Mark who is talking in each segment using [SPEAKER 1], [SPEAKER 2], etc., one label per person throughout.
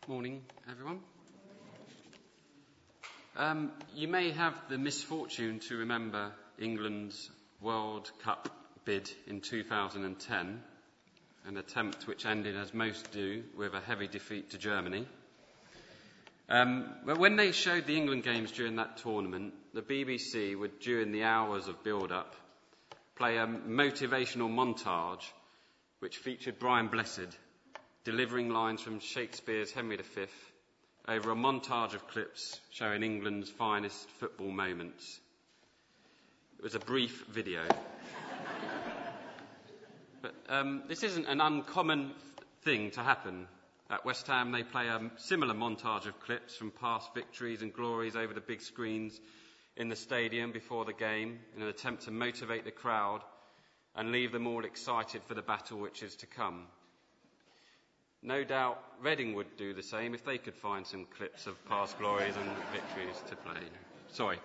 [SPEAKER 1] Morning, everyone. You may have the misfortune to remember England's World Cup bid in 2010, an attempt which ended, as most do, with a heavy defeat to Germany. But when they showed the England games during that tournament, the BBC would, during the hours of build-up, play a motivational montage which featured Brian Blessed delivering lines from Shakespeare's Henry V over a montage of clips showing England's finest football moments. It was a brief video. But this isn't an uncommon thing to happen. At West Ham, they play a similar montage of clips from past victories and glories over the big screens in the stadium before the game in an attempt to motivate the crowd and leave them all excited for the battle which is to come. No doubt Reading would do the same if they could find some clips of past glories and victories to play. Sorry,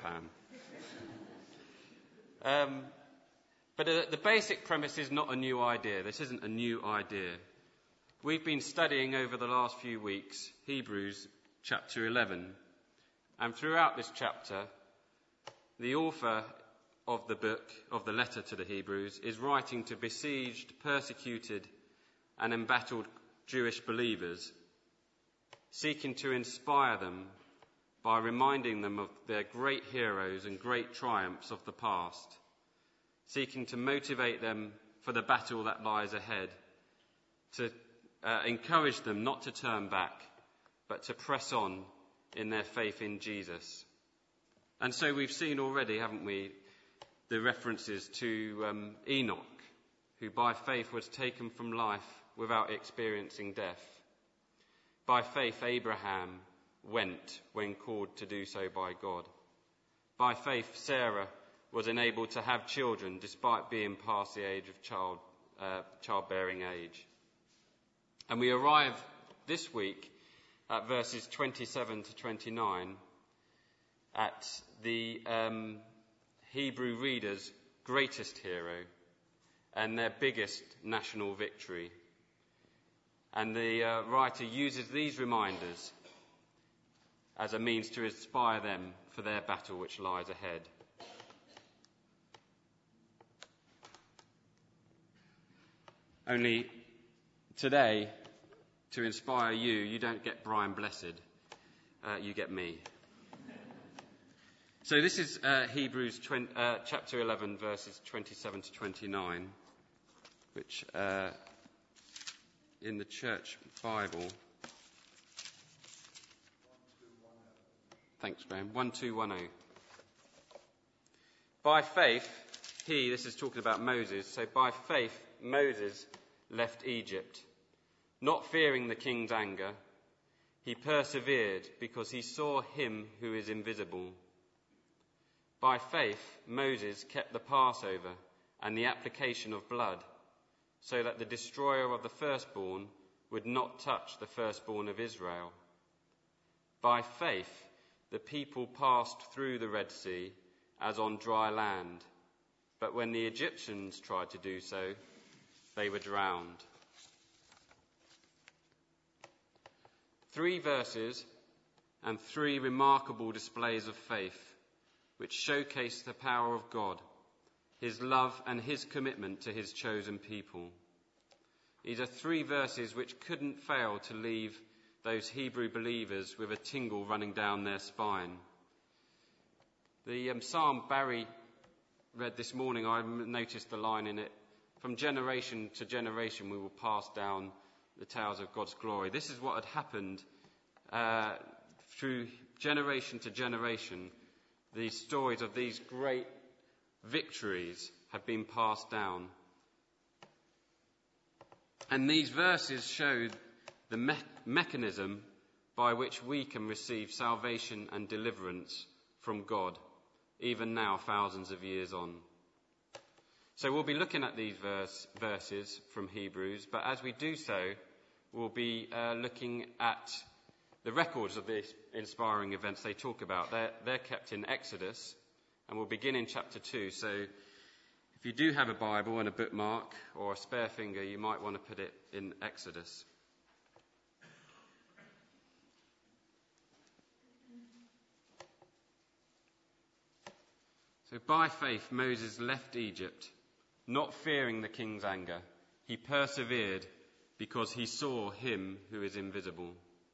[SPEAKER 1] Pam. But the basic premise is not a new idea. This isn't a new idea. We've been studying over the last few weeks Hebrews chapter 11. And throughout this chapter, the author of the book, of the letter to the Hebrews, is writing to besieged, persecuted and embattled Jewish believers, seeking to inspire them by reminding them of their great heroes and great triumphs of the past, seeking to motivate them for the battle that lies ahead, to encourage them not to turn back, but to press on in their faith in Jesus. And so we've seen already, haven't we, the references to Enoch, who by faith was taken from life without experiencing death. By faith, Abraham went when called to do so by God. By faith, Sarah was enabled to have children despite being past the age of childbearing age. And we arrive this week at verses 27 to 29 at the Hebrew readers' greatest hero and their biggest national victory. And the writer uses these reminders as a means to inspire them for their battle which lies ahead. Only today, to inspire you, you don't get Brian Blessed, you get me. So this is Hebrews chapter 11, verses 27 to 29, which in the church Bible. Thanks, Graham. 1210. By faith, this is talking about Moses, so by faith Moses left Egypt, not fearing the king's anger. He persevered because he saw him who is invisible. By faith Moses kept the Passover and the application of blood, so that the destroyer of the firstborn would not touch the firstborn of Israel. By faith, the people passed through the Red Sea as on dry land, but when the Egyptians tried to do so, they were drowned. 3 verses and 3 remarkable displays of faith, which showcase the power of God, his love and his commitment to his chosen people. These are 3 verses which couldn't fail to leave those Hebrew believers with a tingle running down their spine. The psalm Barry read this morning, I noticed the line in it, from generation to generation we will pass down the tales of God's glory. This is what had happened through generation to generation. These stories of these great victories have been passed down. And these verses show the mechanism by which we can receive salvation and deliverance from God, even now, thousands of years on. So we'll be looking at these verses from Hebrews, but as we do so, we'll be looking at the records of these inspiring events they talk about. They're kept in Exodus, and we'll begin in chapter 2. So if you do have a Bible and a bookmark or a spare finger, you might want to put it in Exodus. So by faith, Moses left Egypt, not fearing the king's anger. He persevered because he saw him who is invisible.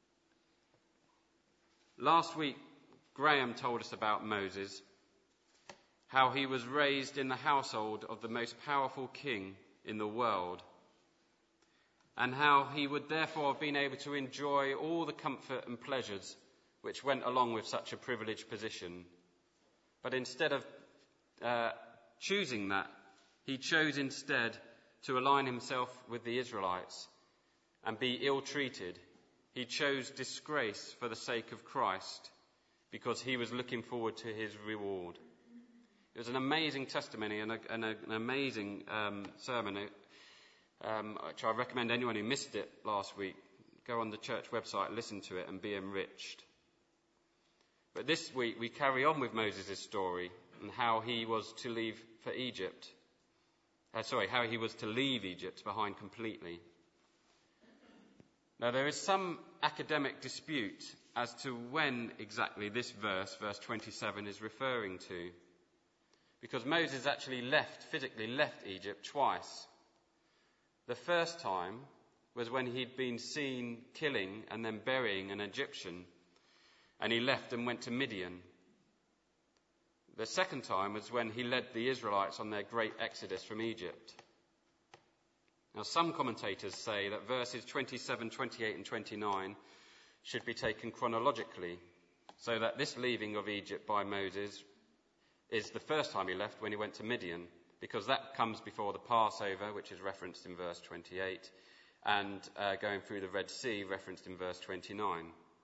[SPEAKER 1] Last week, Graham told us about Moses, how he was raised in the household of the most powerful king in the world, and how he would therefore have been able to enjoy all the comfort and pleasures which went along with such a privileged position. But instead of choosing that, he chose instead to align himself with the Israelites and be ill-treated. He chose disgrace for the sake of Christ because he was looking forward to his reward. It was an amazing testimony and an amazing sermon, which I recommend anyone who missed it last week, go on the church website, listen to it and be enriched. But this week we carry on with Moses' story and how he was to leave for Egypt. How he was to leave Egypt behind completely. Now there is some academic dispute as to when exactly this verse 27, is referring to. Because Moses actually physically left Egypt twice. The first time was when he'd been seen killing and then burying an Egyptian, and he left and went to Midian. The second time was when he led the Israelites on their great exodus from Egypt. Now, some commentators say that verses 27, 28 and 29 should be taken chronologically, so that this leaving of Egypt by Moses is the first time he left when he went to Midian, because that comes before the Passover, which is referenced in verse 28, and going through the Red Sea, referenced in verse 29.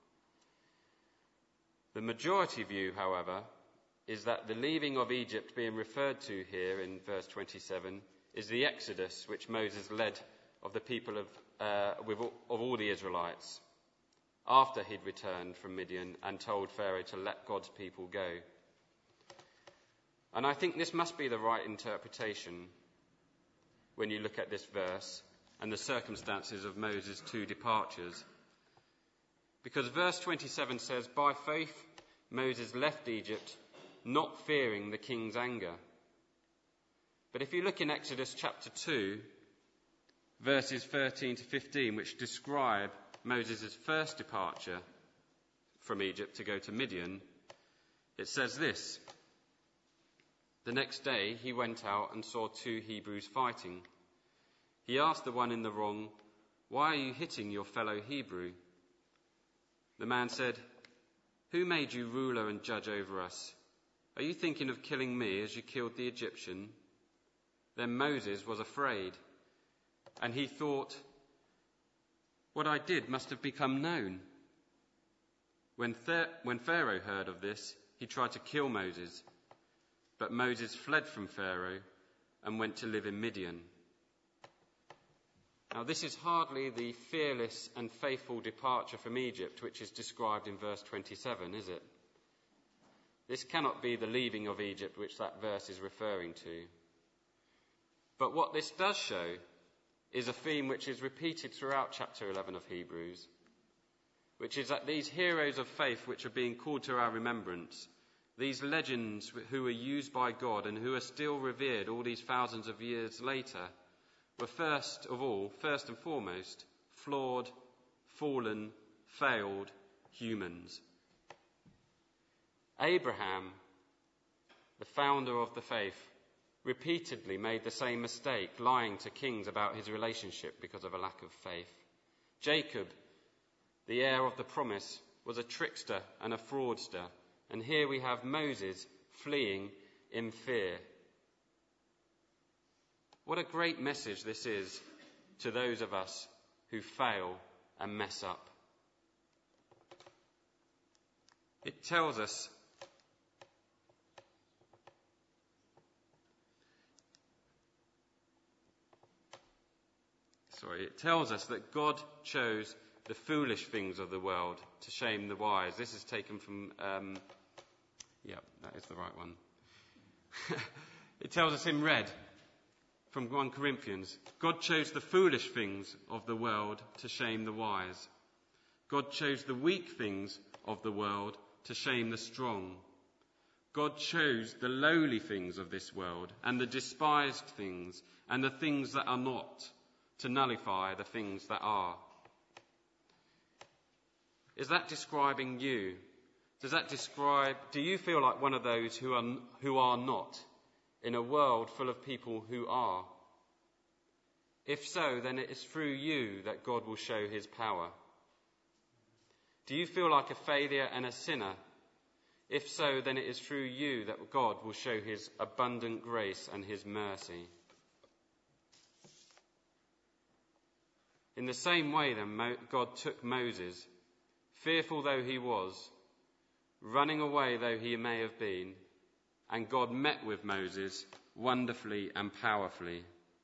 [SPEAKER 1] The majority view, however, is that the leaving of Egypt being referred to here in verse 27 is the exodus which Moses led of the people of all the Israelites after he'd returned from Midian and told Pharaoh to let God's people go. And I think this must be the right interpretation when you look at this verse and the circumstances of Moses' two departures. Because verse 27 says, by faith Moses left Egypt, not fearing the king's anger. But if you look in Exodus chapter 2, verses 13 to 15, which describe Moses' first departure from Egypt to go to Midian, it says this: the next day he went out and saw two Hebrews fighting. He asked the one in the wrong, "Why are you hitting your fellow Hebrew?" The man said, "Who made you ruler and judge over us? Are you thinking of killing me as you killed the Egyptian?" Then Moses was afraid, and he thought, "What I did must have become known." When Pharaoh heard of this, he tried to kill Moses, but Moses fled from Pharaoh and went to live in Midian. Now, this is hardly the fearless and faithful departure from Egypt which is described in verse 27, is it? This cannot be the leaving of Egypt which that verse is referring to. But what this does show is a theme which is repeated throughout chapter 11 of Hebrews, which is that these heroes of faith which are being called to our remembrance, these legends who were used by God and who are still revered all these thousands of years later, were first and foremost, flawed, fallen, failed humans. Abraham, the founder of the faith, repeatedly made the same mistake, lying to kings about his relationship because of a lack of faith. Jacob, the heir of the promise, was a trickster and a fraudster. And here we have Moses fleeing in fear. What a great message this is to those of us who fail and mess up. It tells us that God chose the foolish things of the world to shame the wise. This is taken from, that is the right one. It tells us in red from 1 Corinthians, God chose the foolish things of the world to shame the wise. God chose the weak things of the world to shame the strong. God chose the lowly things of this world and the despised things and the things that are not to nullify the things that are. Is that describing you? Do you feel like one of those who are not in a world full of people who are? If so, then it is through you that God will show his power. Do you feel like a failure and a sinner? If so, then it is through you that God will show his abundant grace and his mercy. In the same way, then, God took Moses, fearful though he was, running away though he may have been, and God met with Moses wonderfully and powerfully.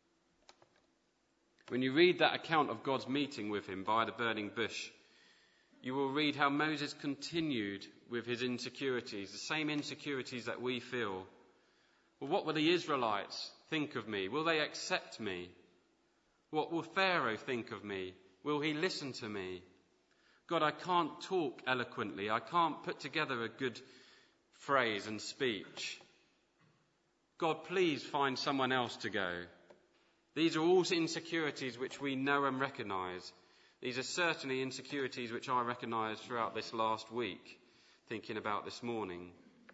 [SPEAKER 1] When you read that account of God's meeting with him by the burning bush, you will read how Moses continued with his insecurities, the same insecurities that we feel. Well, what will the Israelites think of me? Will they accept me? What will Pharaoh think of me? Will he listen to me? God, I can't talk eloquently. I can't put together a good phrase and speech. God, please find someone else to go. These are all insecurities which we know and recognise. These are certainly insecurities which I recognised throughout this last week, thinking about this morning.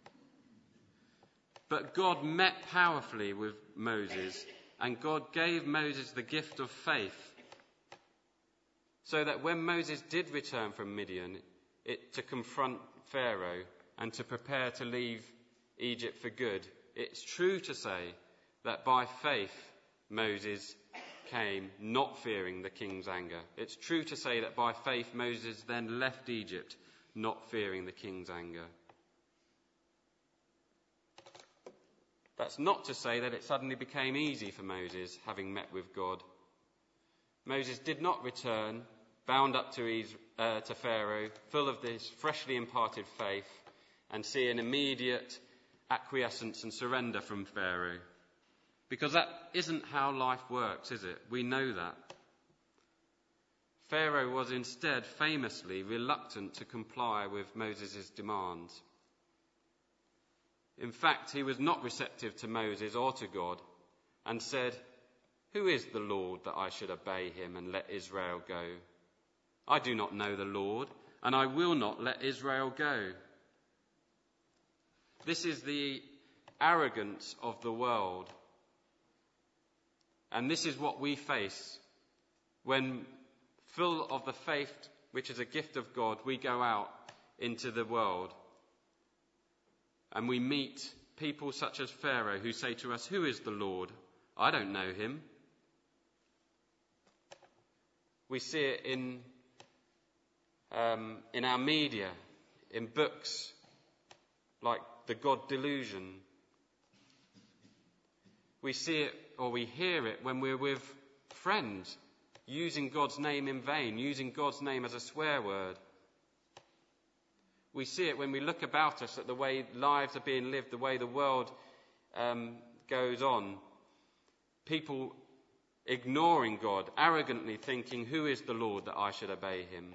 [SPEAKER 1] But God met powerfully with Moses, and God gave Moses the gift of faith, so that when Moses did return from Midian to confront Pharaoh and to prepare to leave Egypt for good, it's true to say that by faith Moses came not fearing the king's anger. It's true to say that by faith Moses then left Egypt not fearing the king's anger. That's not to say that it suddenly became easy for Moses, having met with God. Moses did not return, bound up to Pharaoh, full of this freshly imparted faith, and see an immediate acquiescence and surrender from Pharaoh. Because that isn't how life works, is it? We know that. Pharaoh was instead famously reluctant to comply with Moses' demands. In fact, he was not receptive to Moses or to God, and said, "Who is the Lord that I should obey him and let Israel go? I do not know the Lord, and I will not let Israel go." This is the arrogance of the world. And this is what we face when, full of the faith which is a gift of God, we go out into the world and we meet people such as Pharaoh who say to us, "Who is the Lord? I don't know him." We see it in our media, in books like The God Delusion. We see it or we hear it when we're with friends, using God's name in vain, using God's name as a swear word. We see it when we look about us at the way lives are being lived, the way the world goes on. People ignoring God, arrogantly thinking, "Who is the Lord that I should obey him?"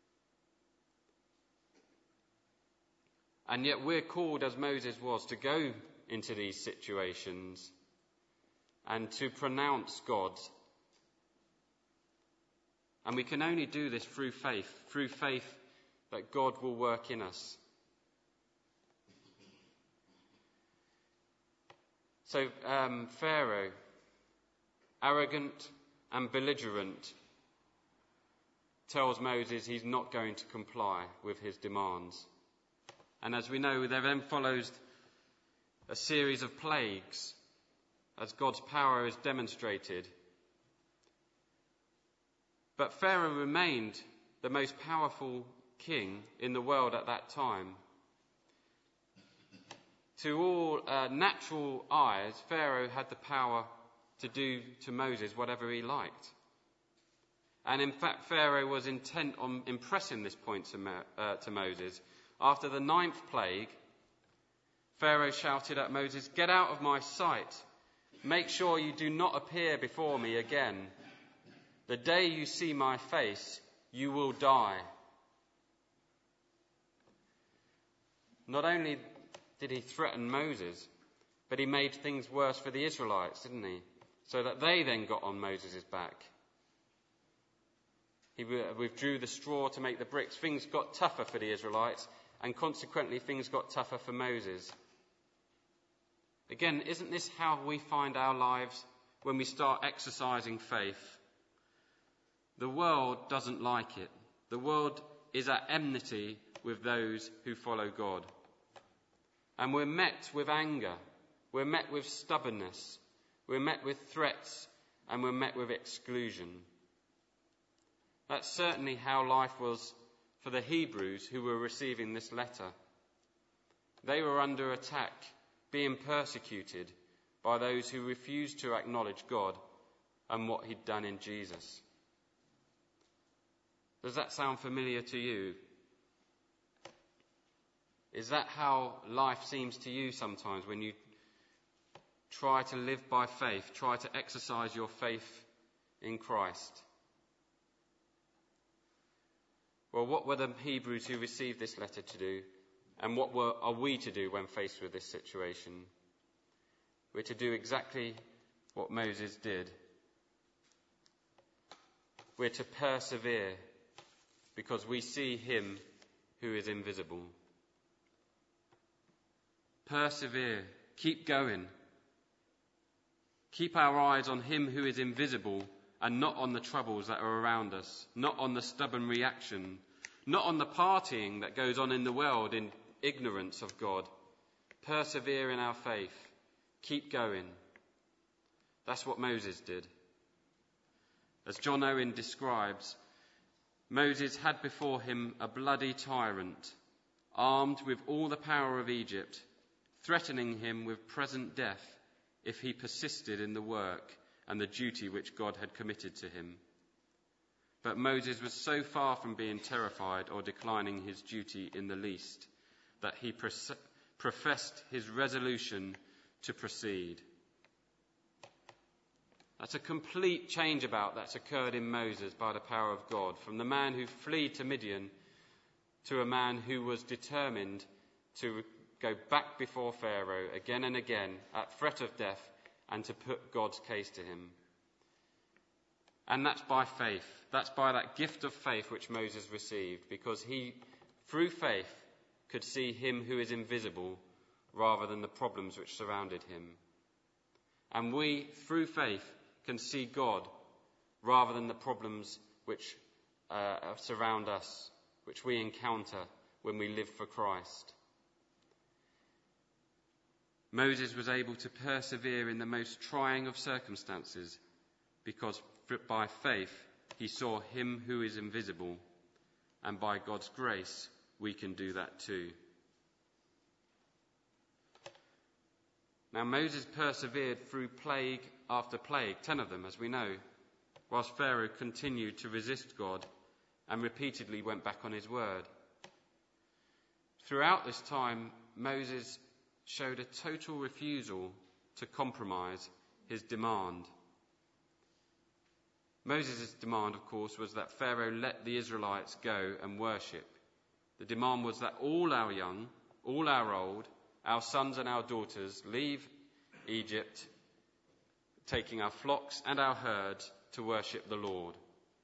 [SPEAKER 1] And yet we're called, as Moses was, to go into these situations and to pronounce God. And we can only do this through faith that God will work in us. So Pharaoh, arrogant and belligerent, tells Moses he's not going to comply with his demands. And as we know, there then follows a series of plagues as God's power is demonstrated. But Pharaoh remained the most powerful king in the world at that time. To all natural eyes, Pharaoh had the power to do to Moses whatever he liked. And in fact, Pharaoh was intent on impressing this point to Moses. After the 9th plague, Pharaoh shouted at Moses, "Get out of my sight. Make sure you do not appear before me again. The day you see my face, you will die." Not only did he threaten Moses? But he made things worse for the Israelites, didn't he? So that they then got on Moses' back. He withdrew the straw to make the bricks. Things got tougher for the Israelites, and consequently things got tougher for Moses. Again, isn't this how we find our lives when we start exercising faith? The world doesn't like it. The world is at enmity with those who follow God. And we're met with anger. We're met with stubbornness. We're met with threats, and we're met with exclusion. That's certainly how life was for the Hebrews who were receiving this letter. They were under attack, being persecuted by those who refused to acknowledge God and what he'd done in Jesus. Does that sound familiar to you? Is that how life seems to you sometimes when you try to live by faith, try to exercise your faith in Christ? Well, what were the Hebrews who received this letter to do? And what are we to do when faced with this situation? We're to do exactly what Moses did. We're to persevere because we see him who is invisible. Persevere. Keep going. Keep our eyes on him who is invisible and not on the troubles that are around us, not on the stubborn reaction, not on the partying that goes on in the world in ignorance of God. Persevere in our faith. Keep going. That's what Moses did. As John Owen describes, Moses had before him a bloody tyrant, armed with all the power of Egypt, threatening him with present death if he persisted in the work and the duty which God had committed to him. But Moses was so far from being terrified or declining his duty in the least that he professed his resolution to proceed. That's a complete change about that's occurred in Moses by the power of God, from the man who fled to Midian to a man who was determined to go back before Pharaoh again and again at threat of death and to put God's case to him. And that's by faith. That's by that gift of faith which Moses received, because he, through faith, could see him who is invisible rather than the problems which surrounded him. And we, through faith, can see God rather than the problems which surround us, which we encounter when we live for Christ. Moses was able to persevere in the most trying of circumstances because by faith he saw him who is invisible, and by God's grace we can do that too. Now Moses persevered through plague after plague, 10 of them as we know, whilst Pharaoh continued to resist God and repeatedly went back on his word. Throughout this time, Moses showed a total refusal to compromise his demand. Moses' demand, of course, was that Pharaoh let the Israelites go and worship. The demand was that all our young, all our old, our sons and our daughters leave Egypt, taking our flocks and our herds to worship the Lord.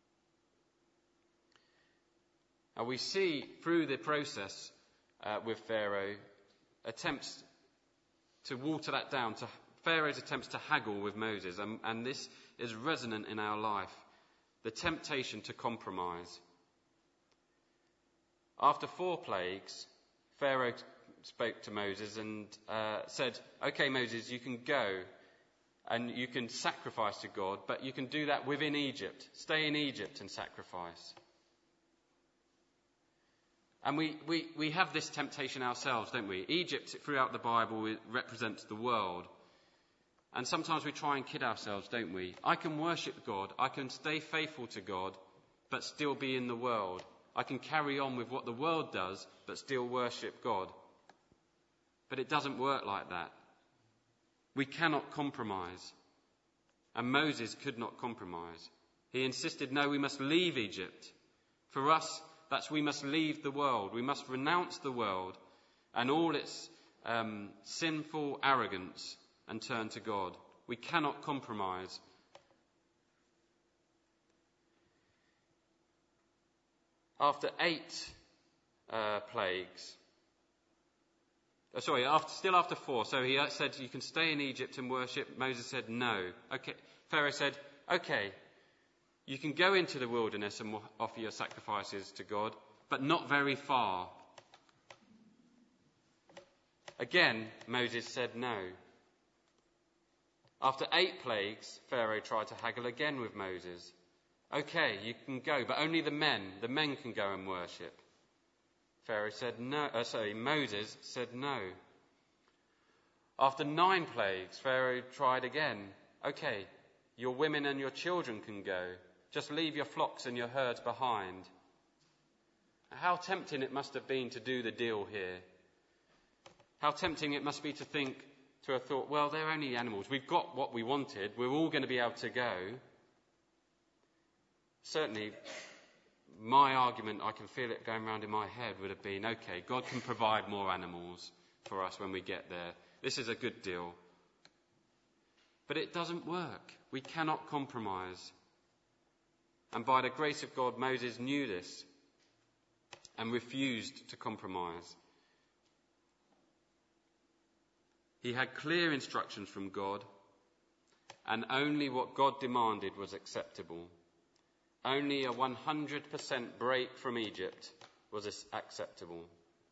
[SPEAKER 1] Now we see through the process with Pharaoh attempts to water that down, to Pharaoh's attempts to haggle with Moses, and this is resonant in our life, the temptation to compromise. After 4 plagues, Pharaoh spoke to Moses and said, "Okay, Moses, you can go and you can sacrifice to God, but you can do that within Egypt. Stay in Egypt and sacrifice." And we have this temptation ourselves, don't we? Egypt, throughout the Bible, represents the world. And sometimes we try and kid ourselves, don't we? I can worship God, I can stay faithful to God, but still be in the world. I can carry on with what the world does, but still worship God. But it doesn't work like that. We cannot compromise. And Moses could not compromise. He insisted, no, we must leave Egypt. For us, we must leave the world. We must renounce the world and all its sinful arrogance and turn to God. We cannot compromise. After 8 plagues, still after 4, so he said, you can stay in Egypt and worship. Moses said, no. Okay. Pharaoh said, okay, you can go into the wilderness and offer your sacrifices to God, but not very far. Again, Moses said no. After 8 plagues, Pharaoh tried to haggle again with Moses. Okay, you can go, but only the men can go and worship. Moses said no. After 9 plagues, Pharaoh tried again. Okay, your women and your children can go. Just leave your flocks and your herds behind. How tempting it must have been to do the deal here. How tempting it must be to have thought, well, they're only animals. We've got what we wanted. We're all going to be able to go. Certainly, my argument, I can feel it going around in my head, would have been, okay, God can provide more animals for us when we get there. This is a good deal. But it doesn't work. We cannot compromise. And by the grace of God, Moses knew this and refused to compromise. He had clear instructions from God, and only what God demanded was acceptable. Only a 100% break from Egypt was acceptable.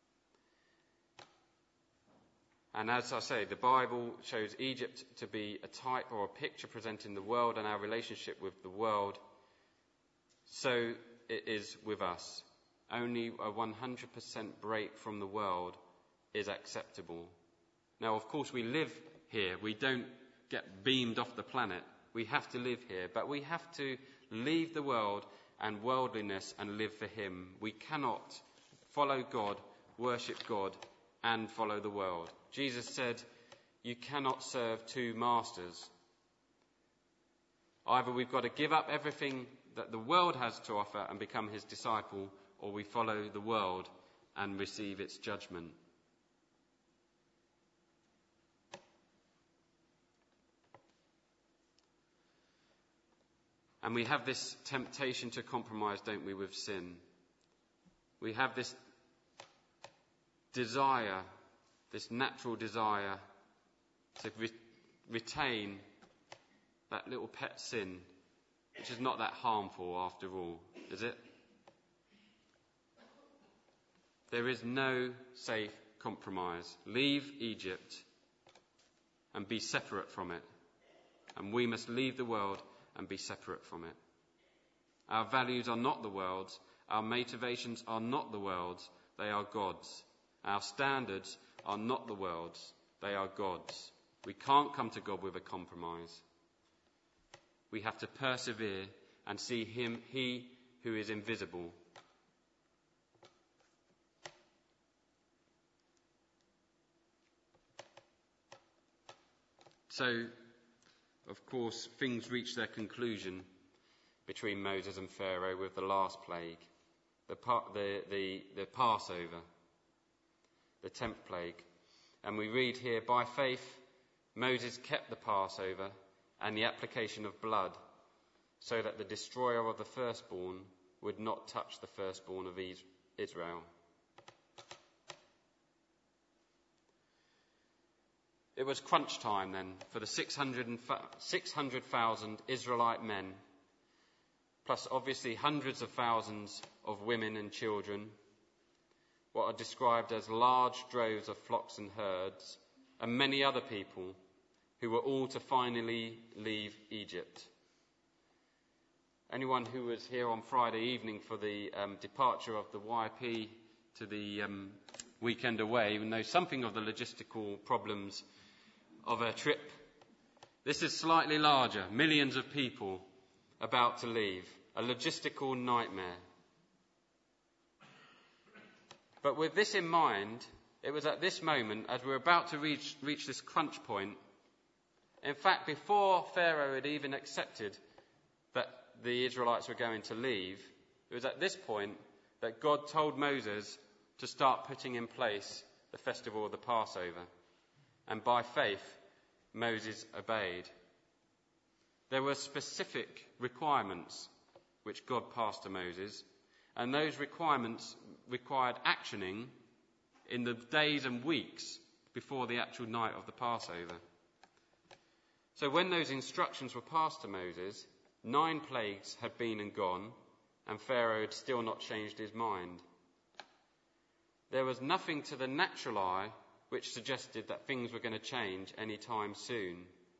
[SPEAKER 1] And as I say, the Bible shows Egypt to be a type or a picture presenting the world and our relationship with the world. So it is with us. Only a 100% break from the world is acceptable. Now, of course, we live here. We don't get beamed off the planet. We have to live here. But we have to leave the world and worldliness and live for him. We cannot follow God, worship God, and follow the world. Jesus said, you cannot serve 2 masters. Either we've got to give up everything that the world has to offer and become his disciple, or we follow the world and receive its judgment. And we have this temptation to compromise, don't we, with sin? We have this desire, this natural desire to retain that little pet sin, which is not that harmful after all, is it? There is no safe compromise. Leave Egypt and be separate from it. And we must leave the world and be separate from it. Our values are not the world's. Our motivations are not the world's. They are God's. Our standards are not the world's. They are God's. We can't come to God with a compromise. We have to persevere and see him, he who is invisible. So, of course, things reach their conclusion between Moses and Pharaoh with the last plague, the Passover, the 10th plague. And we read here, by faith, Moses kept the Passover and the application of blood, so that the destroyer of the firstborn would not touch the firstborn of Israel. It was crunch time then for the 600,000 Israelite men, plus obviously hundreds of thousands of women and children, what are described as large droves of flocks and herds, and many other people who were all to finally leave Egypt. Anyone who was here on Friday evening for the departure of the YP to the weekend away knows something of the logistical problems of a trip. This is slightly larger, millions of people about to leave, a logistical nightmare. But with this in mind, it was at this moment, as we're about to reach this crunch point, in fact, before Pharaoh had even accepted that the Israelites were going to leave, it was at this point that God told Moses to start putting in place the festival of the Passover, and by faith Moses obeyed. There were specific requirements which God passed to Moses, and those requirements required actioning in the days and weeks before the actual night of the Passover. So when those instructions were passed to Moses, 9 plagues had been and gone, and Pharaoh had still not changed his mind. There was nothing to the natural eye which suggested that things were going to change any time soon.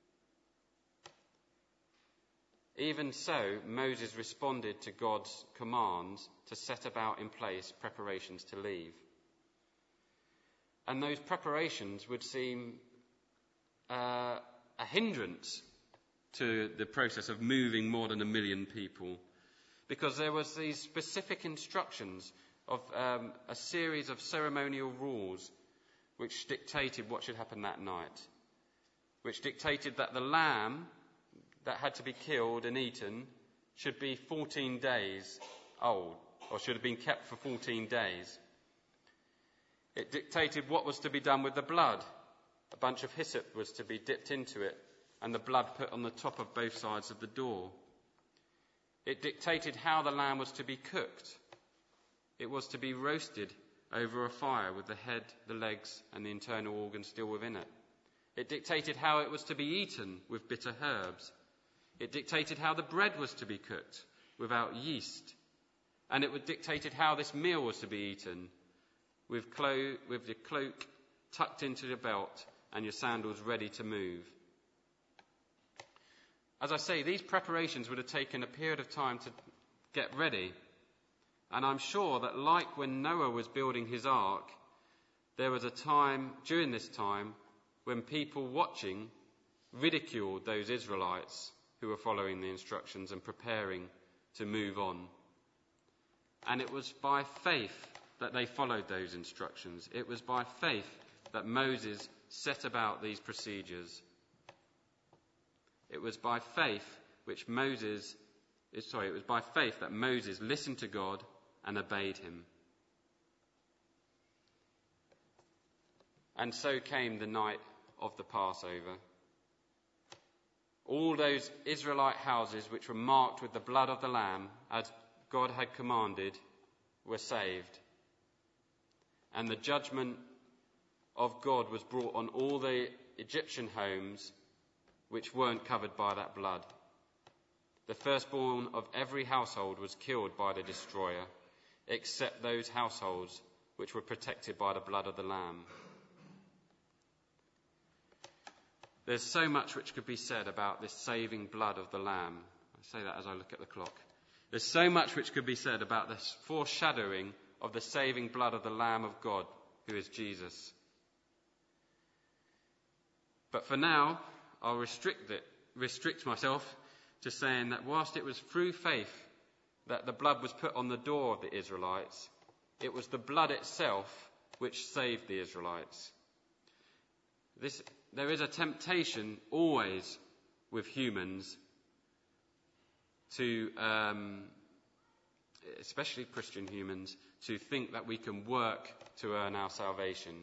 [SPEAKER 1] Even so, Moses responded to God's commands to set about in place preparations to leave. And those preparations would seem a hindrance to the process of moving more than 1 million people, because there was these specific instructions of a series of ceremonial rules which dictated what should happen that night, which dictated that the lamb that had to be killed and eaten should be 14 days old, or should have been kept for 14 days. It dictated what was to be done with the blood. A bunch of hyssop was to be dipped into it, and the blood put on the top of both sides of the door. It dictated how the lamb was to be cooked. It was to be roasted over a fire with the head, the legs, and the internal organs still within it. It dictated how it was to be eaten with bitter herbs. It dictated how the bread was to be cooked without yeast. And it dictated how this meal was to be eaten with your cloak tucked into your belt and your sandals ready to move. As I say, these preparations would have taken a period of time to get ready. And I'm sure that like when Noah was building his ark, there was a time during this time when people watching ridiculed those Israelites who were following the instructions and preparing to move on. And it was by faith that they followed those instructions. It was by faith that Moses set about these procedures. It was by faith that Moses listened to God and obeyed him. And so came the night of the Passover. All those Israelite houses which were marked with the blood of the Lamb, as God had commanded, were saved. And the judgment of God was brought on all the Egyptian homes which weren't covered by that blood. The firstborn of every household was killed by the destroyer, except those households which were protected by the blood of the Lamb. There's so much which could be said about this saving blood of the Lamb. I say that as I look at the clock. There's so much which could be said about this foreshadowing of the saving blood of the Lamb of God, who is Jesus. But for now, I'll restrict myself to saying that whilst it was through faith that the blood was put on the door of the Israelites, it was the blood itself which saved the Israelites. There is a temptation always with humans to, especially Christian humans, to think that we can work to earn our salvation.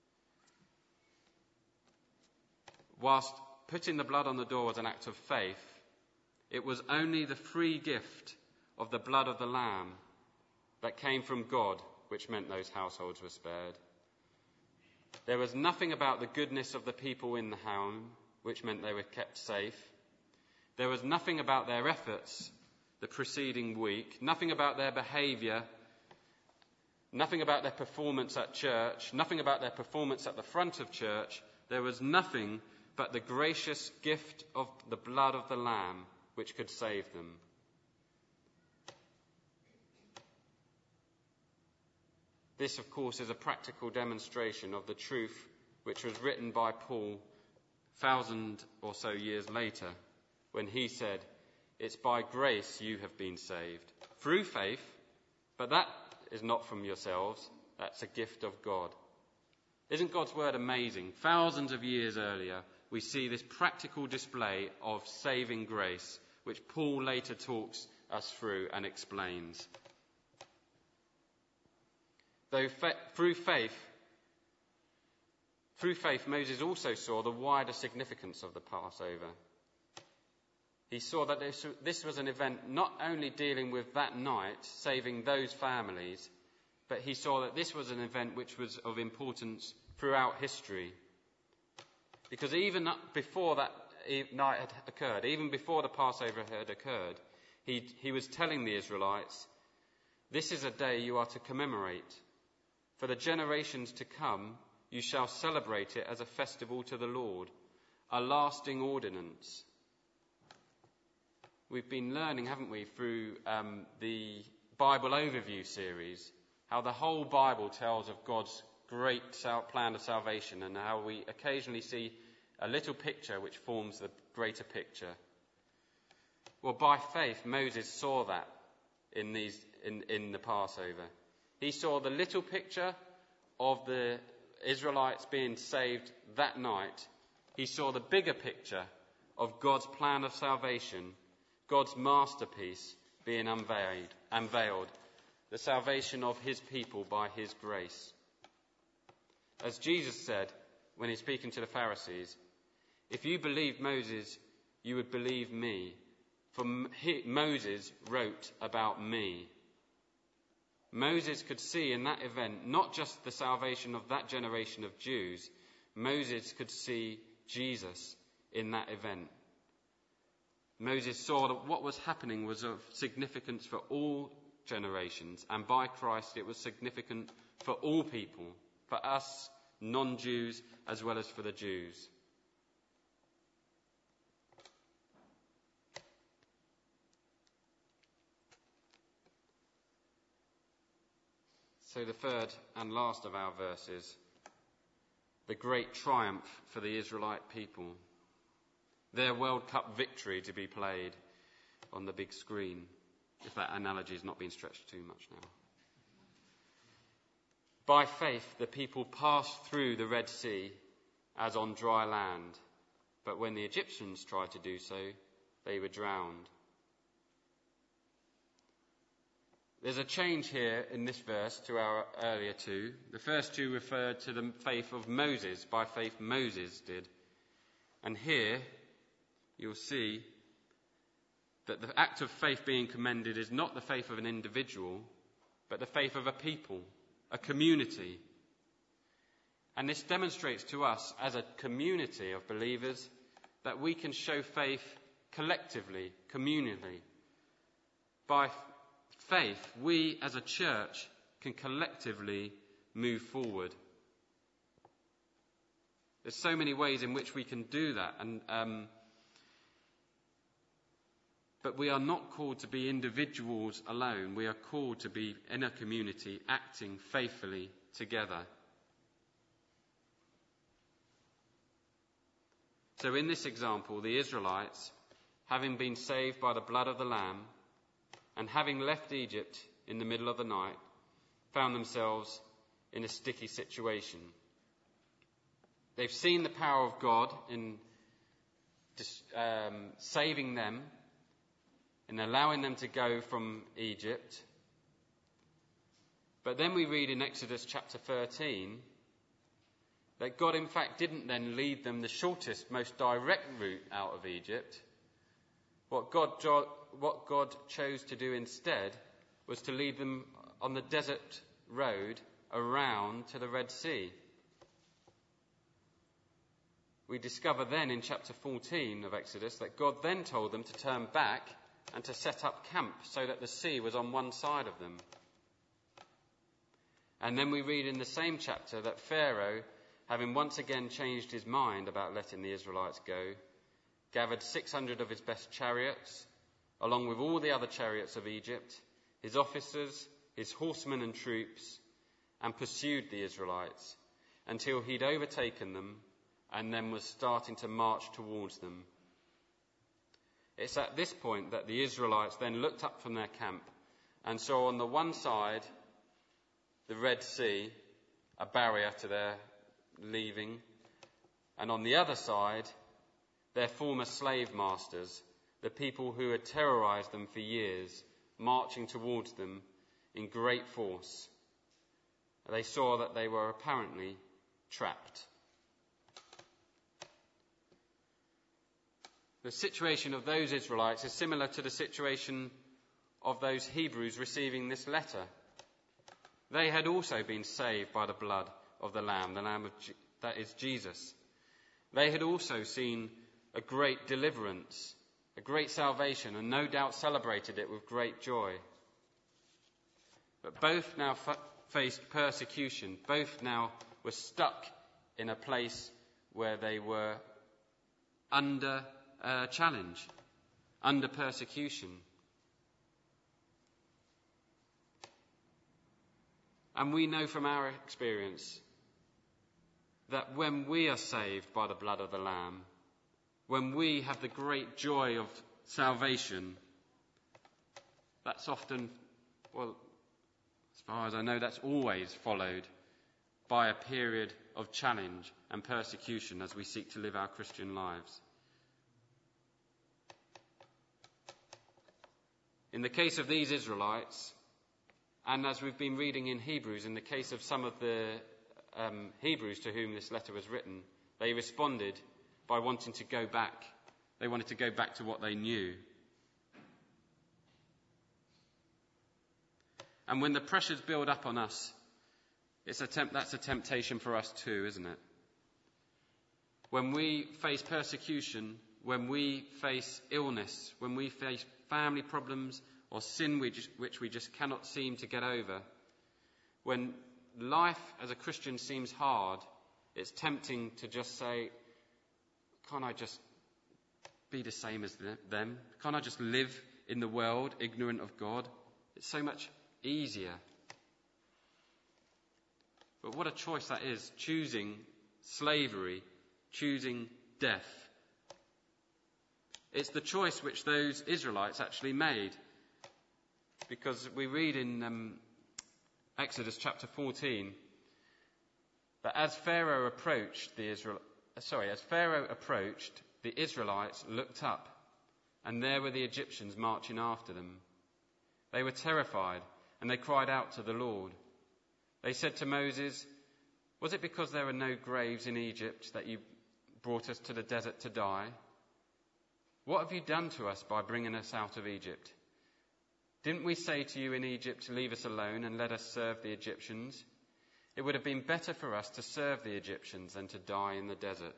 [SPEAKER 1] Whilst putting the blood on the door was an act of faith, it was only the free gift of the blood of the Lamb that came from God which meant those households were spared. There was nothing about the goodness of the people in the home which meant they were kept safe. There was nothing about their efforts the preceding week, nothing about their behaviour, nothing about their performance at church, nothing about their performance at the front of church. There was nothing but the gracious gift of the blood of the Lamb which could save them. This, of course, is a practical demonstration of the truth which was written by Paul 1,000 or so years later, when he said, "It's by grace you have been saved, through faith, but that is not from yourselves, that's a gift of God." Isn't God's word amazing? Thousands of years earlier, we see this practical display of saving grace, which Paul later talks us through and explains. Though through faith, Through faith, Moses also saw the wider significance of the Passover. He saw that this was an event not only dealing with that night, saving those families, but he saw that this was an event which was of importance throughout history. Because even before that night had occurred, even before the Passover had occurred, he was telling the Israelites, this is a day you are to commemorate. For the generations to come, you shall celebrate it as a festival to the Lord, a lasting ordinance. We've been learning, haven't we, through the Bible Overview series, how the whole Bible tells of God's great plan of salvation and how we occasionally see a little picture which forms the greater picture. Well, by faith, Moses saw that in the Passover. He saw the little picture of the Israelites being saved that night. He saw the bigger picture of God's plan of salvation, God's masterpiece being unveiled, the salvation of his people by his grace. As Jesus said when he's speaking to the Pharisees, if you believed Moses, you would believe me, for Moses wrote about me. Moses could see in that event not just the salvation of that generation of Jews, Moses could see Jesus in that event. Moses saw that what was happening was of significance for all generations, and by Christ it was significant for all people, for us non-Jews as well as for the Jews. So the third and last of our verses, the great triumph for the Israelite people. Their World Cup victory to be played on the big screen, if that analogy has not been stretched too much now. By faith, the people passed through the Red Sea as on dry land, but when the Egyptians tried to do so, they were drowned. There's a change here in this verse to our earlier two. The first two referred to the faith of Moses. By faith, Moses did. And here, you'll see that the act of faith being commended is not the faith of an individual, but the faith of a people, a community. And this demonstrates to us as a community of believers that we can show faith collectively, communally. By faith, we as a church can collectively move forward. There's so many ways in which we can do that, but we are not called to be individuals alone. We are called to be in a community, acting faithfully together. So in this example, the Israelites, having been saved by the blood of the Lamb, and having left Egypt in the middle of the night, found themselves in a sticky situation. They've seen the power of God in saving them, in allowing them to go from Egypt. But then we read in Exodus chapter 13 that God in fact didn't then lead them the shortest, most direct route out of Egypt. What God chose to do instead was to lead them on the desert road around to the Red Sea. We discover then in chapter 14 of Exodus that God then told them to turn back and to set up camp so that the sea was on one side of them. And then we read in the same chapter that Pharaoh, having once again changed his mind about letting the Israelites go, gathered 600 of his best chariots, along with all the other chariots of Egypt, his officers, his horsemen and troops, and pursued the Israelites until he'd overtaken them and then was starting to march towards them. It's at this point that the Israelites then looked up from their camp and saw on the one side the Red Sea, a barrier to their leaving, and on the other side their former slave masters, the people who had terrorized them for years, marching towards them in great force. They saw that they were apparently trapped. The situation of those Israelites is similar to the situation of those Hebrews receiving this letter. They had also been saved by the blood of the Lamb that is Jesus. They had also seen a great deliverance, a great salvation, and no doubt celebrated it with great joy. But both now faced persecution. Both now were stuck in a place where they were under challenge, under persecution. And we know from our experience that when we are saved by the blood of the Lamb, when we have the great joy of salvation, that's often, well, as far as I know, that's always followed by a period of challenge and persecution as we seek to live our Christian lives. In the case of these Israelites, and as we've been reading in Hebrews, in the case of some of the Hebrews to whom this letter was written, they responded by wanting to go back. They wanted to go back to what they knew. And when the pressures build up on us, that's a temptation for us too, isn't it? When we face persecution, when we face illness, when we face family problems or sin which we just cannot seem to get over, when life as a Christian seems hard, it's tempting to just say, can't I just be the same as them? Can't I just live in the world ignorant of God? It's so much easier. But what a choice that is, choosing slavery, choosing death. It's the choice which those Israelites actually made. Because we read in Exodus chapter 14 that as Pharaoh approached, the Israelites looked up, and there were the Egyptians marching after them. They were terrified, and they cried out to the Lord. They said to Moses, "Was it because there were no graves in Egypt that you brought us to the desert to die? What have you done to us by bringing us out of Egypt? Didn't we say to you in Egypt, 'Leave us alone and let us serve the Egyptians'? It would have been better for us to serve the Egyptians than to die in the desert."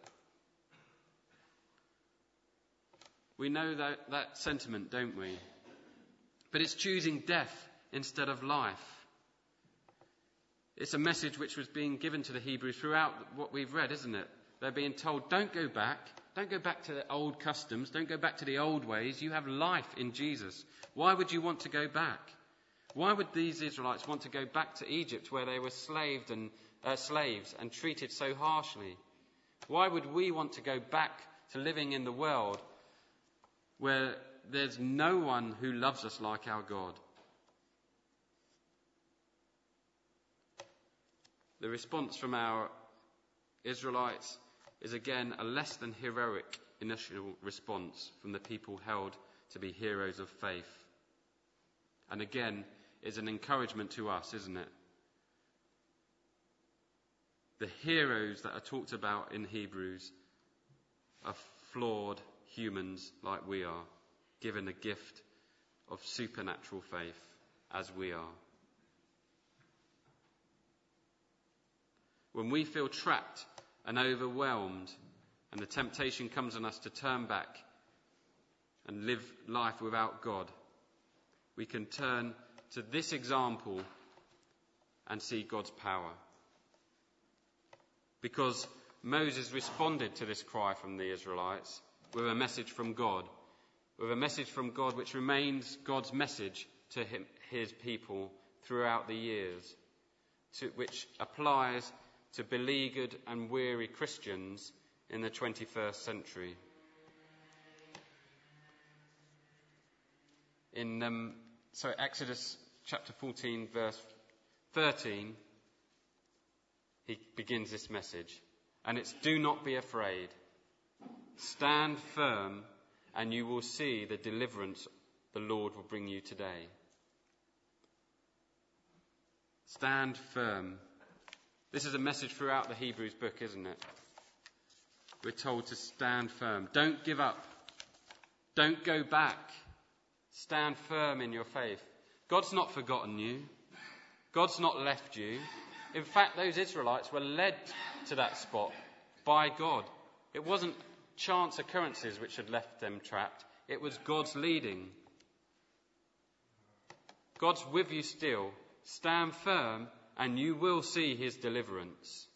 [SPEAKER 1] We know that sentiment, don't we? But it's choosing death instead of life. It's a message which was being given to the Hebrews throughout what we've read, isn't it? They're being told, don't go back to the old customs, don't go back to the old ways. You have life in Jesus. Why would you want to go back? Why would these Israelites want to go back to Egypt where they were slaves and treated so harshly? Why would we want to go back to living in the world where there's no one who loves us like our God? The response from our Israelites is again a less than heroic initial response from the people held to be heroes of faith. And again, is an encouragement to us, isn't it? The heroes that are talked about in Hebrews are flawed humans like we are, given the gift of supernatural faith as we are. When we feel trapped and overwhelmed, and the temptation comes on us to turn back and live life without God, we can turn to this example and see God's power. Because Moses responded to this cry from the Israelites with a message from God, which remains God's message to his people throughout the years, which applies to beleaguered and weary Christians in the 21st century. In Exodus chapter 14, verse 13, he begins this message. And it's, "Do not be afraid. Stand firm, and you will see the deliverance the Lord will bring you today." Stand firm. This is a message throughout the Hebrews book, isn't it? We're told to stand firm. Don't give up. Don't go back. Stand firm in your faith. God's not forgotten you. God's not left you. In fact, those Israelites were led to that spot by God. It wasn't chance occurrences which had left them trapped. It was God's leading. God's with you still. Stand firm and you will see his deliverance.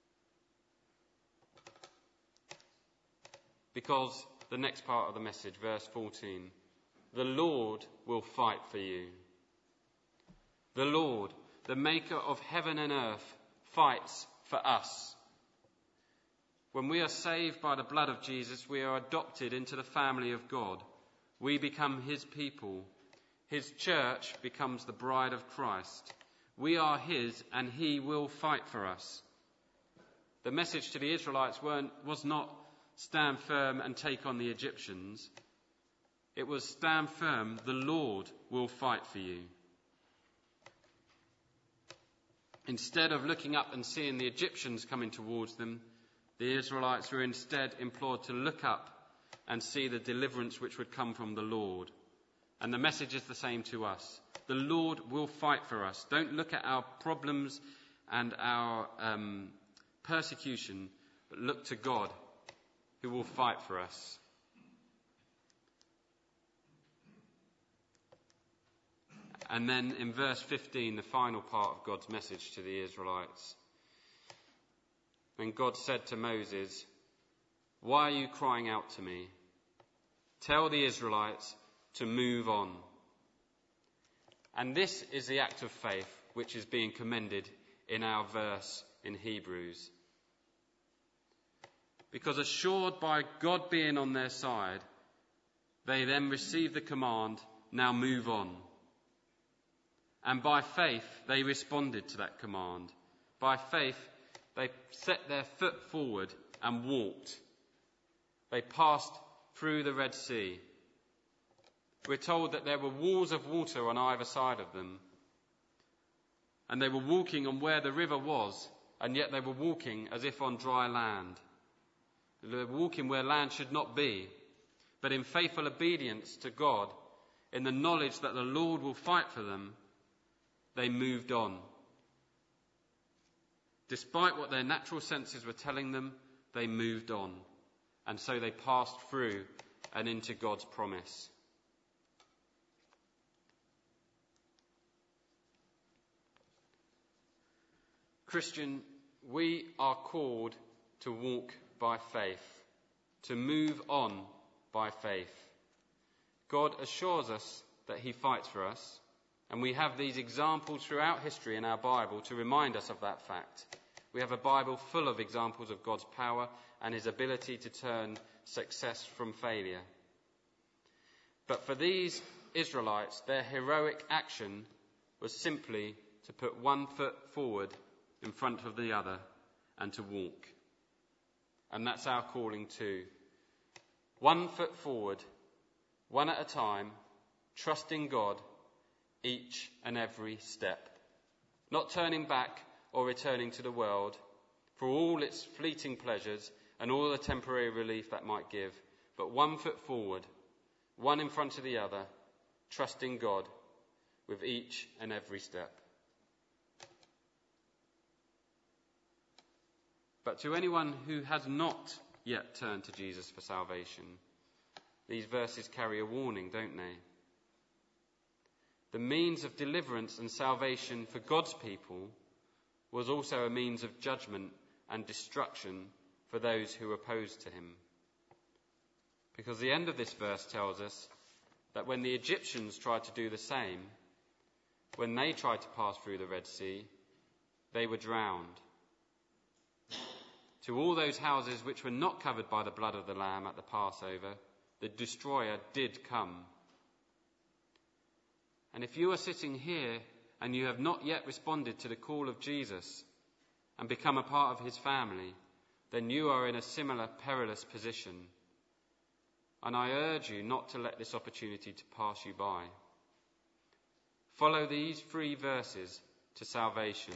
[SPEAKER 1] Because the next part of the message, verse 14, the Lord will fight for you. The Lord, the maker of heaven and earth, fights for us. When we are saved by the blood of Jesus, we are adopted into the family of God. We become his people. His church becomes the bride of Christ. We are his, and he will fight for us. The message to the Israelites was not stand firm and take on the Egyptians. It was stand firm, the Lord will fight for you. Instead of looking up and seeing the Egyptians coming towards them, the Israelites were instead implored to look up and see the deliverance which would come from the Lord. And the message is the same to us. The Lord will fight for us. Don't look at our problems and our persecution, but look to God, who will fight for us. And then in verse 15, the final part of God's message to the Israelites. When God said to Moses, "Why are you crying out to me? Tell the Israelites to move on." And this is the act of faith which is being commended in our verse in Hebrews. Because assured by God being on their side, they then receive the command, "Now move on." And by faith, they responded to that command. By faith, they set their foot forward and walked. They passed through the Red Sea. We're told that there were walls of water on either side of them. And they were walking on where the river was, and yet they were walking as if on dry land. They were walking where land should not be. But in faithful obedience to God, in the knowledge that the Lord will fight for them, they moved on. Despite what their natural senses were telling them, they moved on. And so they passed through and into God's promise. Christian, we are called to walk by faith, to move on by faith. God assures us that he fights for us. And we have these examples throughout history in our Bible to remind us of that fact. We have a Bible full of examples of God's power and his ability to turn success from failure. But for these Israelites, their heroic action was simply to put one foot forward in front of the other and to walk. And that's our calling too. One foot forward, one at a time, trusting God each and every step, not turning back or returning to the world for all its fleeting pleasures and all the temporary relief that might give, but one foot forward, one in front of the other, trusting God with each and every step. But to anyone who has not yet turned to Jesus for salvation, these verses carry a warning, don't they? The means of deliverance and salvation for God's people was also a means of judgment and destruction for those who opposed to him. Because the end of this verse tells us that when the Egyptians tried to do the same, when they tried to pass through the Red Sea, they were drowned. To all those houses which were not covered by the blood of the Lamb at the Passover, the destroyer did come. And if you are sitting here and you have not yet responded to the call of Jesus and become a part of his family, then you are in a similar perilous position. And I urge you not to let this opportunity to pass you by. Follow these 3 verses to salvation.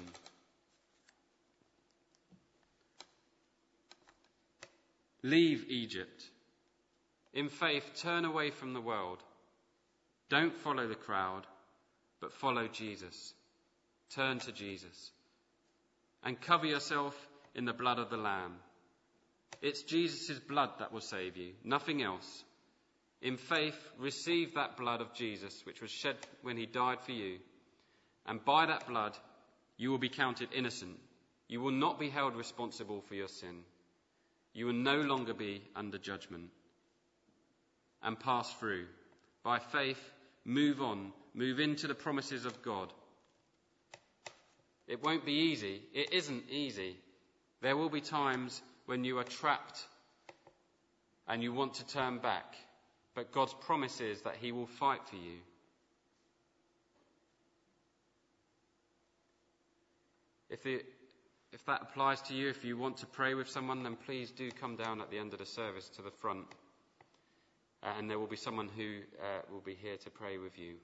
[SPEAKER 1] Leave Egypt. In faith, turn away from the world. Don't follow the crowd, but follow Jesus. Turn to Jesus. And cover yourself in the blood of the Lamb. It's Jesus' blood that will save you, nothing else. In faith, receive that blood of Jesus, which was shed when he died for you. And by that blood, you will be counted innocent. You will not be held responsible for your sin. You will no longer be under judgment. And pass through. By faith, move on. Move into the promises of God. It won't be easy. It isn't easy. There will be times when you are trapped and you want to turn back. But God's promise is that he will fight for you. If that applies to you, if you want to pray with someone, then please do come down at the end of the service to the front. And there will be someone who will be here to pray with you.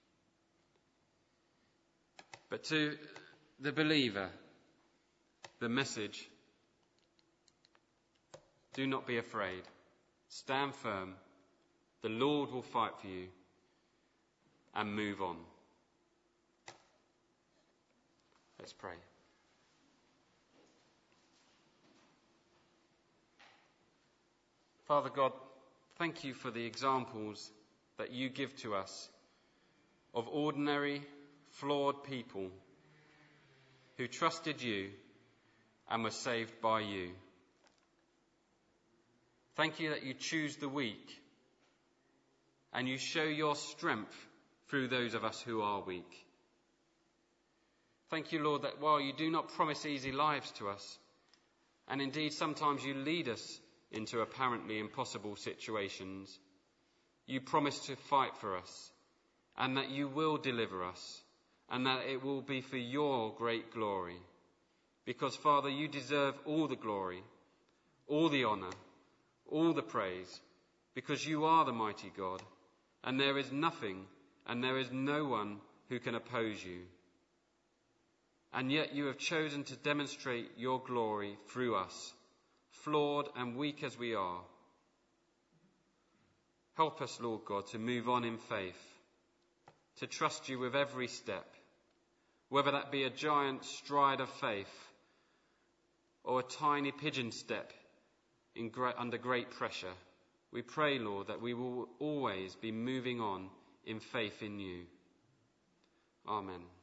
[SPEAKER 1] But to the believer, the message: do not be afraid. Stand firm. The Lord will fight for you. And move on. Let's pray. Father God, thank you for the examples that you give to us of ordinary, flawed people who trusted you and were saved by you. Thank you that you choose the weak and you show your strength through those of us who are weak. Thank you, Lord, that while you do not promise easy lives to us, and indeed sometimes you lead us into apparently impossible situations, you promise to fight for us, and that you will deliver us, and that it will be for your great glory. Because, Father, you deserve all the glory, all the honour, all the praise, because you are the mighty God, and there is nothing and there is no one who can oppose you. And yet you have chosen to demonstrate your glory through us, flawed and weak as we are. Help us, Lord God, to move on in faith, to trust you with every step, whether that be a giant stride of faith or a tiny pigeon step under great pressure. We pray, Lord, that we will always be moving on in faith in you. Amen.